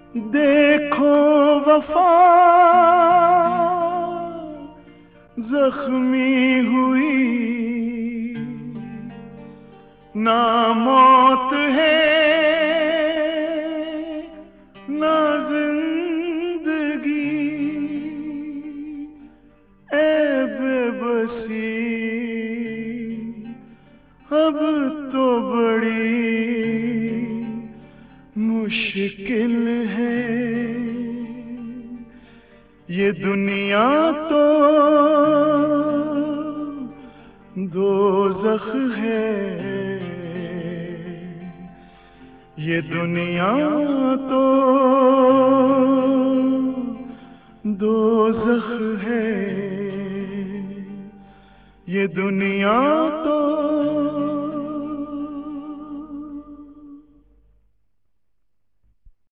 देखो वफा जख्मी हुई, ना मौत है ना जिंदगी। ऐ बेबसी अब तो बड़ी मुश्किल है। ये दुनिया तो दोज़ख है, ये दुनिया तो दोज़ख है, ये दुनिया